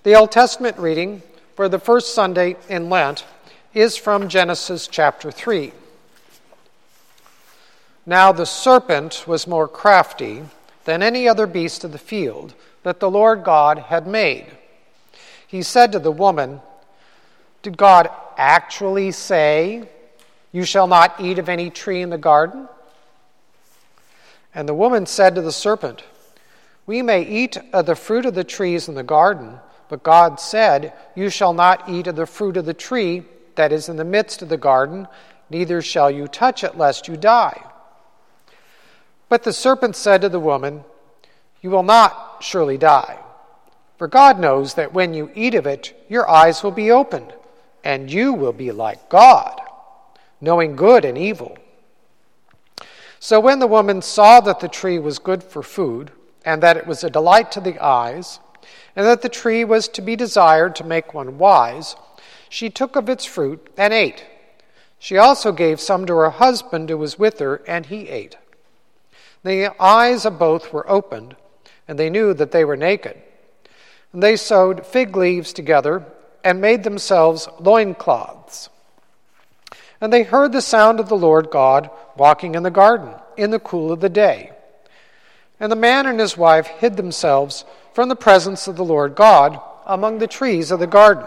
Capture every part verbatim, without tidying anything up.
The Old Testament reading for the first Sunday in Lent is from Genesis chapter three. Now the serpent was more crafty than any other beast of the field that the Lord God had made. He said to the woman, "Did God actually say, 'You shall not eat of any tree in the garden'?" And the woman said to the serpent, "We may eat of the fruit of the trees in the garden, but God said, 'You shall not eat of the fruit of the tree that is in the midst of the garden, neither shall you touch it, lest you die.' But the serpent said to the woman, 'You will not surely die. For God knows that when you eat of it, your eyes will be opened, and you will be like God, knowing good and evil.' So when the woman saw that the tree was good for food, and that it was a delight to the eyes, and that the tree was to be desired to make one wise, she took of its fruit and ate. She also gave some to her husband who was with her, and he ate. The eyes of both were opened, and they knew that they were naked. And they sewed fig leaves together and made themselves loincloths. And they heard the sound of the Lord God walking in the garden in the cool of the day. And the man and his wife hid themselves from the presence of the Lord God among the trees of the garden.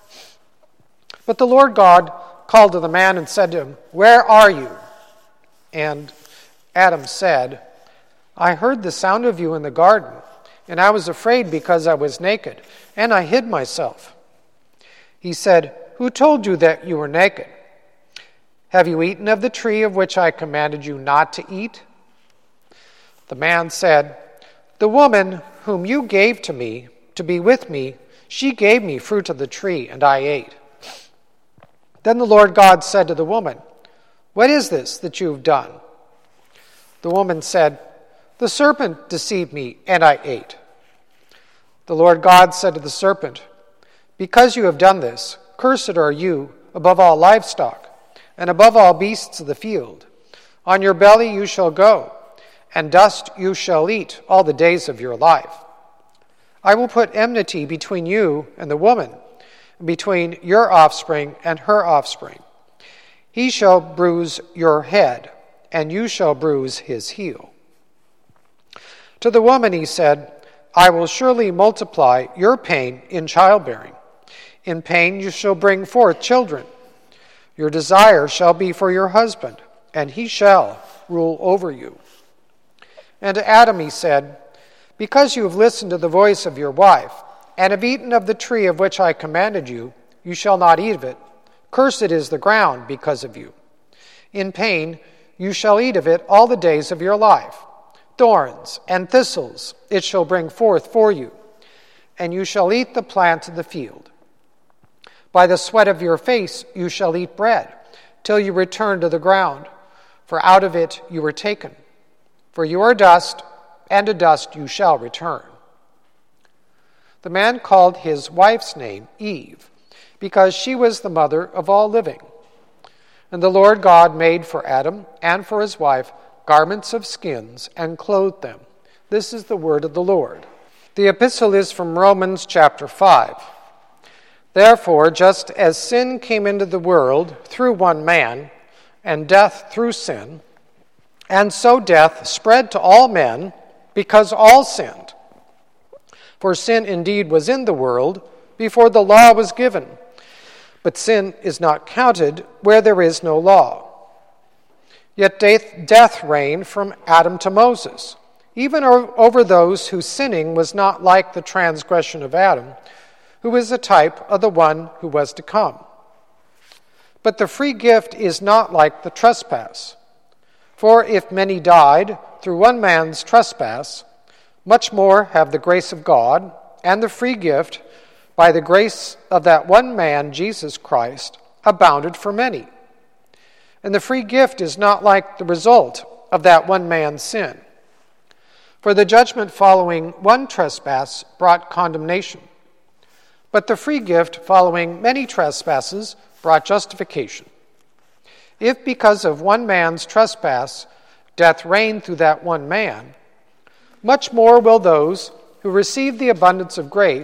But the Lord God called to the man and said to him, 'Where are you?' And Adam said, 'I heard the sound of you in the garden, and I was afraid because I was naked, and I hid myself.' He said, 'Who told you that you were naked? Have you eaten of the tree of which I commanded you not to eat?' The man said, 'The woman whom you gave to me to be with me, she gave me fruit of the tree, and I ate.' Then the Lord God said to the woman, 'What is this that you have done?' The woman said, 'The serpent deceived me, and I ate.' The Lord God said to the serpent, 'Because you have done this, cursed are you above all livestock, and above all beasts of the field. On your belly you shall go, and dust you shall eat all the days of your life. I will put enmity between you and the woman, and between your offspring and her offspring. He shall bruise your head, and you shall bruise his heel.' To the woman he said, 'I will surely multiply your pain in childbearing. In pain you shall bring forth children. Your desire shall be for your husband, and he shall rule over you.' And to Adam he said, 'Because you have listened to the voice of your wife, and have eaten of the tree of which I commanded you, you shall not eat of it. Cursed is the ground because of you. In pain you shall eat of it all the days of your life. Thorns and thistles it shall bring forth for you, and you shall eat the plant of the field. By the sweat of your face you shall eat bread, till you return to the ground, for out of it you were taken. For you are dust, and to dust you shall return.' The man called his wife's name Eve, because she was the mother of all living. And the Lord God made for Adam and for his wife garments of skins and clothed them. This is the word of the Lord." The epistle is from Romans chapter five. "Therefore, just as sin came into the world through one man, and death through sin, and so death spread to all men because all sinned. For sin indeed was in the world before the law was given, but sin is not counted where there is no law. Yet death reigned from Adam to Moses, even over those whose sinning was not like the transgression of Adam, who is a type of the one who was to come. But the free gift is not like the trespass. For if many died through one man's trespass, much more have the grace of God and the free gift by the grace of that one man, Jesus Christ, abounded for many. And the free gift is not like the result of that one man's sin. For the judgment following one trespass brought condemnation, but the free gift following many trespasses brought justification. If because of one man's trespass death reigned through that one man, much more will those who receive the abundance of grace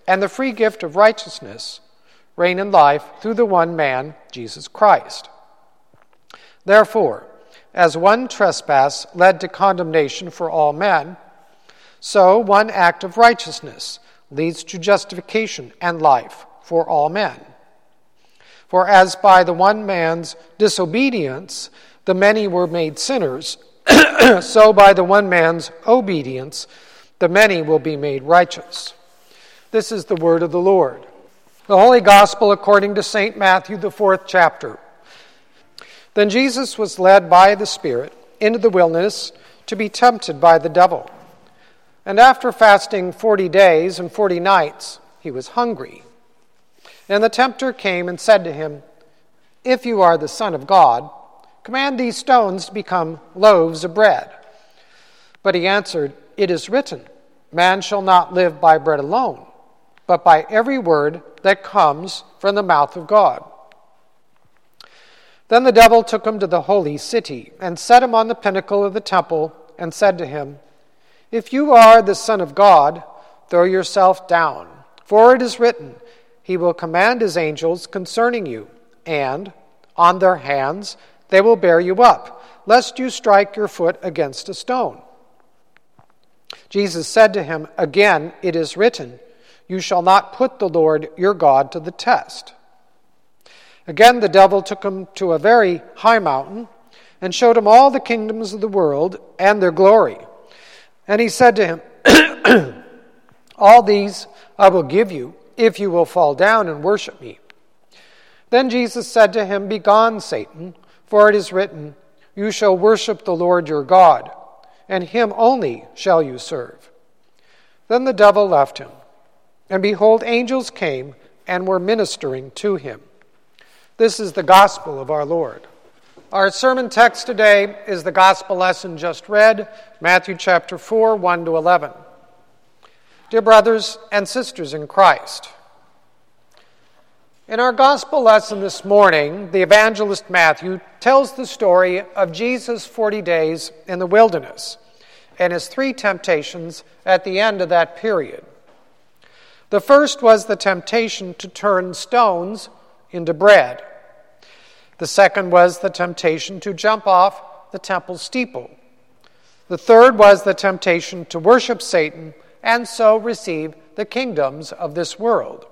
and the free gift of righteousness reign in life through the one man, Jesus Christ. Therefore, as one trespass led to condemnation for all men, so one act of righteousness leads to justification and life for all men. For as by the one man's disobedience the many were made sinners, so by the one man's obedience the many will be made righteous. This is the word of the Lord. The Holy Gospel according to Saint Matthew, the fourth chapter. Then Jesus was led by the Spirit into the wilderness to be tempted by the devil. And after fasting forty days and forty nights, he was hungry. And the tempter came and said to him, "If you are the Son of God, command these stones to become loaves of bread." But he answered, "It is written, man shall not live by bread alone, but by every word that comes from the mouth of God." Then the devil took him to the holy city and set him on the pinnacle of the temple and said to him, "If you are the Son of God, throw yourself down, for it is written, he will command his angels concerning you, and on their hands they will bear you up, lest you strike your foot against a stone." Jesus said to him, "Again it is written, you shall not put the Lord your God to the test." Again the devil took him to a very high mountain and showed him all the kingdoms of the world and their glory. And he said to him, "All these I will give you, if you will fall down and worship me." Then Jesus said to him, "Begone, Satan, for it is written, you shall worship the Lord your God, and him only shall you serve." Then the devil left him, and behold, angels came and were ministering to him. This is the gospel of our Lord. Our sermon text today is the gospel lesson just read, Matthew chapter four, one to eleven. Dear brothers and sisters in Christ, in our gospel lesson this morning, the evangelist Matthew tells the story of Jesus' forty days in the wilderness and his three temptations at the end of that period. The first was the temptation to turn stones into bread. The second was the temptation to jump off the temple steeple. The third was the temptation to worship Satan and so receive the kingdoms of this world.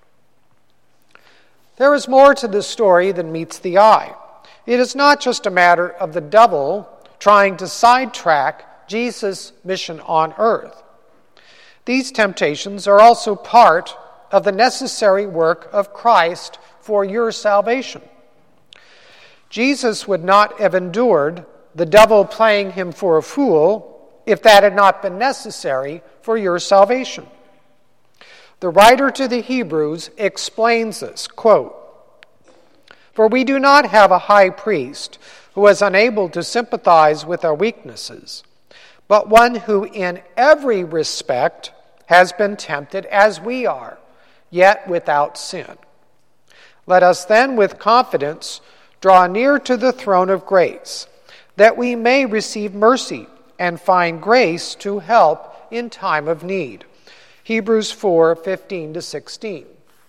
There is more to this story than meets the eye. It is not just a matter of the devil trying to sidetrack Jesus' mission on earth. These temptations are also part of the necessary work of Christ for your salvation. Jesus would not have endured the devil playing him for a fool if that had not been necessary for your salvation. The writer to the Hebrews explains this, quote, "For we do not have a high priest who is unable to sympathize with our weaknesses, but one who in every respect has been tempted as we are, yet without sin. Let us then with confidence draw near to the throne of grace, that we may receive mercy and find grace to help in time of need." Hebrews four, fifteen to sixteen.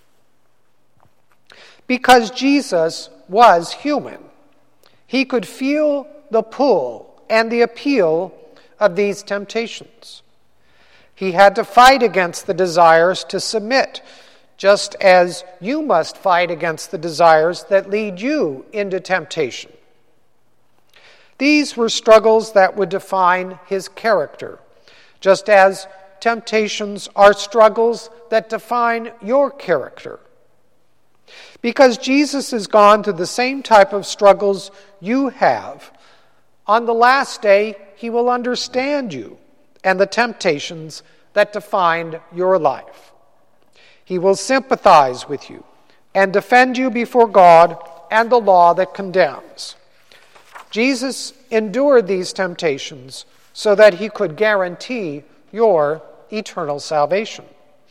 Because Jesus was human, he could feel the pull and the appeal of these temptations. He had to fight against the desires to submit, just as you must fight against the desires that lead you into temptation. These were struggles that would define his character, just as temptations are struggles that define your character. Because Jesus has gone through the same type of struggles you have, on the last day he will understand you and the temptations that defined your life. He will sympathize with you and defend you before God and the law that condemns. Jesus endured these temptations so that he could guarantee your eternal salvation.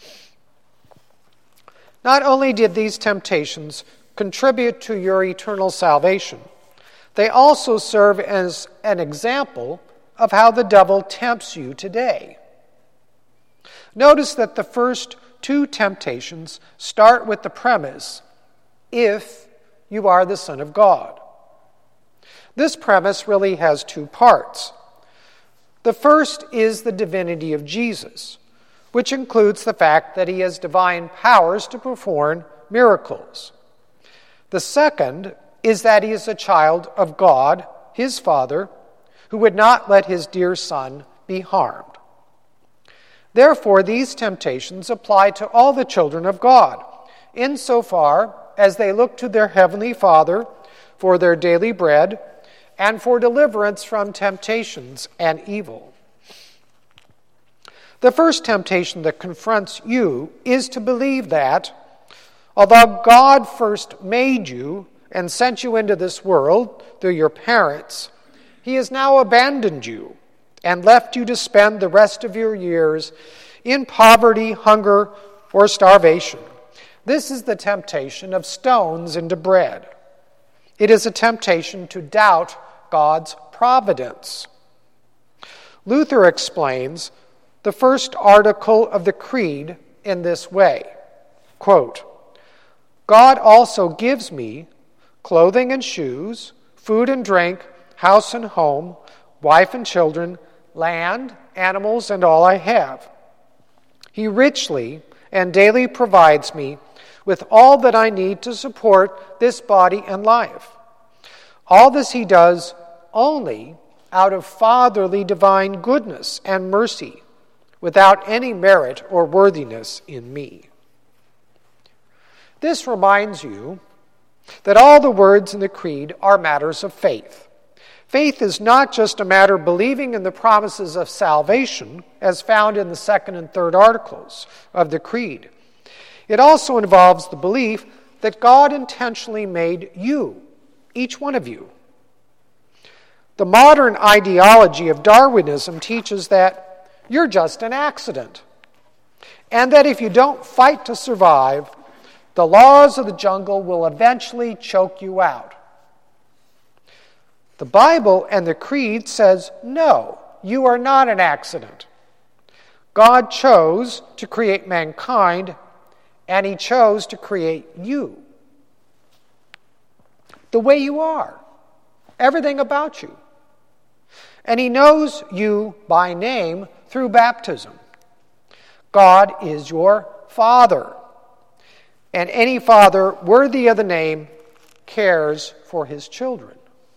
Not only did these temptations contribute to your eternal salvation, they also serve as an example of how the devil tempts you today. Notice that the first two temptations start with the premise, if you are the Son of God. This premise really has two parts. The first is the divinity of Jesus, which includes the fact that he has divine powers to perform miracles. The second is that he is a child of God, his Father, who would not let his dear Son be harmed. Therefore, these temptations apply to all the children of God, insofar as they look to their heavenly Father for their daily bread and for deliverance from temptations and evil. The first temptation that confronts you is to believe that, although God first made you and sent you into this world through your parents, he has now abandoned you and left you to spend the rest of your years in poverty, hunger, or starvation. This is the temptation of stones into bread. It is a temptation to doubt God's providence. Luther explains the first article of the Creed in this way, quote, God also gives me clothing and shoes, food and drink, house and home, wife and children, land, animals, and all I have. He richly and daily provides me with all that I need to support this body and life. All this he does only out of fatherly divine goodness and mercy, without any merit or worthiness in me. This reminds you that all the words in the Creed are matters of faith. Faith is not just a matter of believing in the promises of salvation, as found in the second and third articles of the Creed. It also involves the belief that God intentionally made you, each one of you. The modern ideology of Darwinism teaches that you're just an accident, and that if you don't fight to survive, the laws of the jungle will eventually choke you out. The Bible and the Creed says, no, you are not an accident. God chose to create mankind, and he chose to create you. The way you are, everything about you. And he knows you by name through baptism. God is your Father. And any father worthy of the name cares for his children.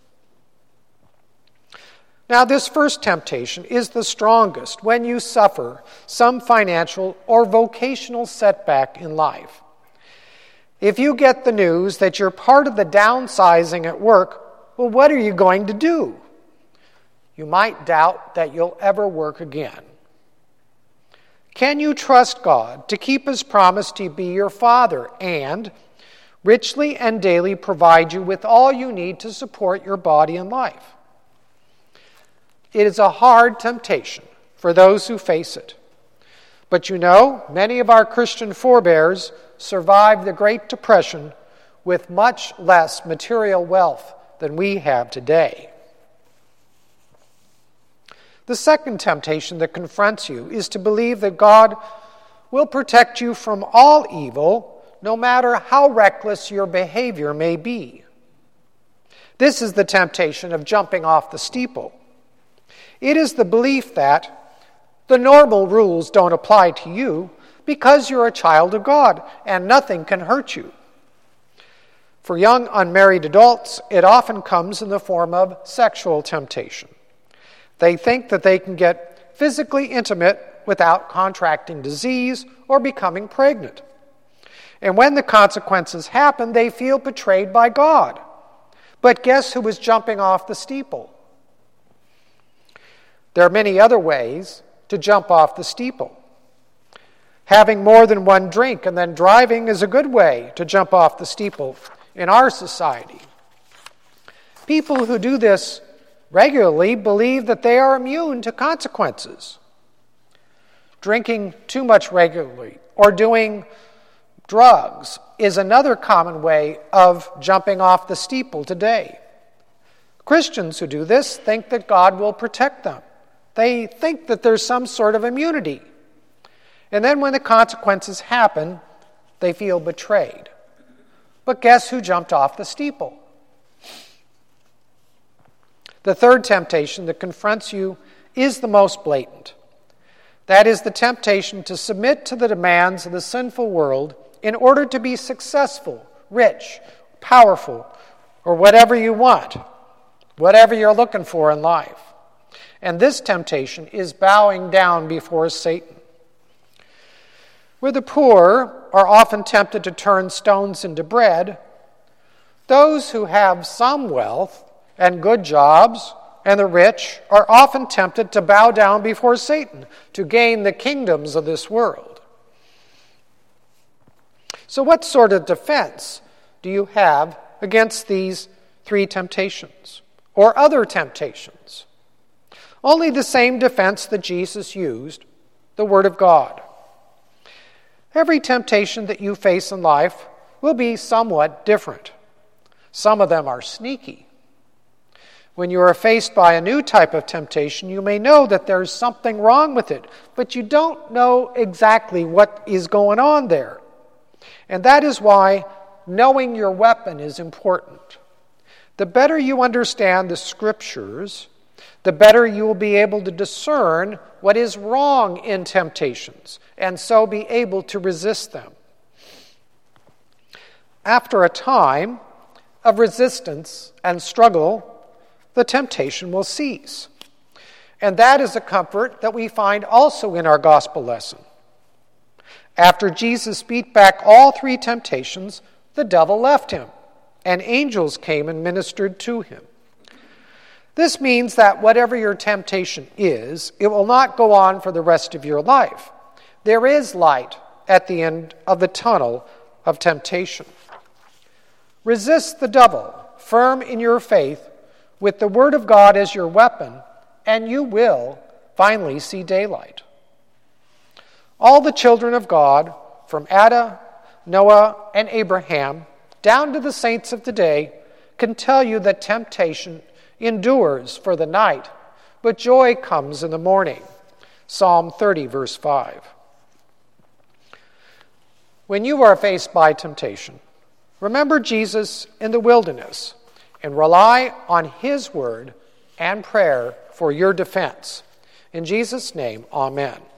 Now, this first temptation is the strongest when you suffer some financial or vocational setback in life. If you get the news that you're part of the downsizing at work, well, what are you going to do? You might doubt that you'll ever work again. Can you trust God to keep his promise to be your Father and richly and daily provide you with all you need to support your body and life? It is a hard temptation for those who face it. But you know, many of our Christian forebears survived the Great Depression with much less material wealth than we have today. The second temptation that confronts you is to believe that God will protect you from all evil, no matter how reckless your behavior may be. This is the temptation of jumping off the steeple. It is the belief that the normal rules don't apply to you because you're a child of God and nothing can hurt you. For young unmarried adults, it often comes in the form of sexual temptation. They think that they can get physically intimate without contracting disease or becoming pregnant. And when the consequences happen, they feel betrayed by God. But guess who was jumping off the steeple? There are many other ways to jump off the steeple. Having more than one drink and then driving is a good way to jump off the steeple in our society. People who do this regularly believe that they are immune to consequences. Drinking too much regularly or doing drugs is another common way of jumping off the steeple today. Christians who do this think that God will protect them. They think that there's some sort of immunity. And then when the consequences happen, they feel betrayed. But guess who jumped off the steeple? The third temptation that confronts you is the most blatant. That is the temptation to submit to the demands of the sinful world in order to be successful, rich, powerful, or whatever you want, whatever you're looking for in life. And this temptation is bowing down before Satan. Where the poor are often tempted to turn stones into bread, those who have some wealth and good jobs and the rich are often tempted to bow down before Satan to gain the kingdoms of this world. So what sort of defense do you have against these three temptations or other temptations? Only the same defense that Jesus used, the Word of God. Every temptation that you face in life will be somewhat different. Some of them are sneaky. When you are faced by a new type of temptation, you may know that there's something wrong with it, but you don't know exactly what is going on there. And that is why knowing your weapon is important. The better you understand the Scriptures, the better you will be able to discern what is wrong in temptations, and so be able to resist them. After a time of resistance and struggle, the temptation will cease. And that is a comfort that we find also in our gospel lesson. After Jesus beat back all three temptations, the devil left him, and angels came and ministered to him. This means that whatever your temptation is, it will not go on for the rest of your life. There is light at the end of the tunnel of temptation. Resist the devil, firm in your faith, with the Word of God as your weapon, and you will finally see daylight. All the children of God, from Adam, Noah, and Abraham, down to the saints of today, can tell you that temptation endures for the night, but joy comes in the morning. Psalm thirty, verse five. When you are faced by temptation, remember Jesus in the wilderness and rely on His word and prayer for your defense. In Jesus' name, amen.